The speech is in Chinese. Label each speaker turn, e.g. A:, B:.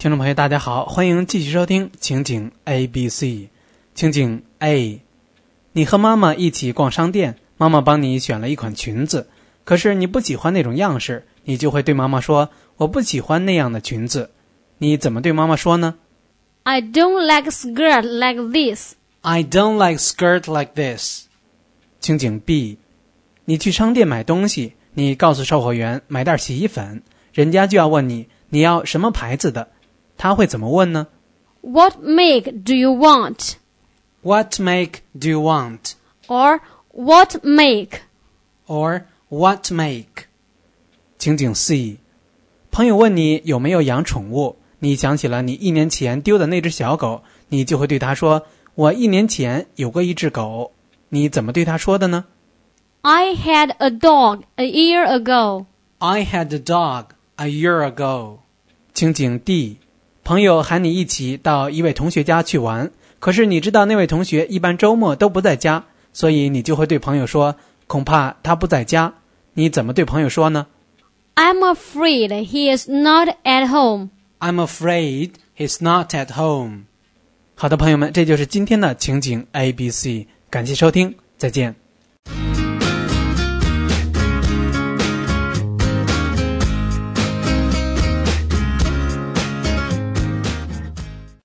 A: 听众朋友大家好，欢迎继续收听情景 ABC。 情景 A， 你和妈妈一起逛商店，妈妈帮你选了一款裙子，可是你不喜欢那种样式，你就会对妈妈说，我不喜欢那样的裙子。你怎么对妈妈说呢？
B: I don't like skirt like this.
A: I don't like skirt like this。 情景 B， 你去商店买东西，你告诉售货员买袋洗衣粉，人家就要问你要什么牌子的，他会怎么问呢？
B: What make do you want?
A: What make do you want?
B: Or what make?
A: Or what make? 情景 C， 朋友问你有没有养宠物，你想起了你1年前丢的那只小狗，你就会对他说，我1年前有过一只狗。你怎么对他说的呢？
B: I had a dog a year ago.
A: I had a dog a year ago。 情景 D， 朋友喊你一起到一位同学家去玩，可是你知道那位同学一般周末都不在家，所以你就会对朋友说，恐怕他不在家。你怎么对朋友说呢？
B: I'm afraid he is not at home.
A: I'm afraid he's not at home。 好的朋友们，这就是今天的情景 ABC， 感谢收听，再见。